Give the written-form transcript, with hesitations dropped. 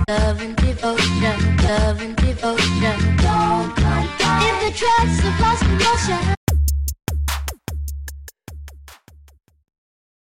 love and devotion, love and devotion. Don't come down. If the tracks have lost emotion.